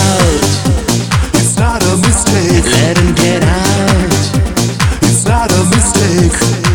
out. It's not a mistake. Let him get out. It's not a mistake.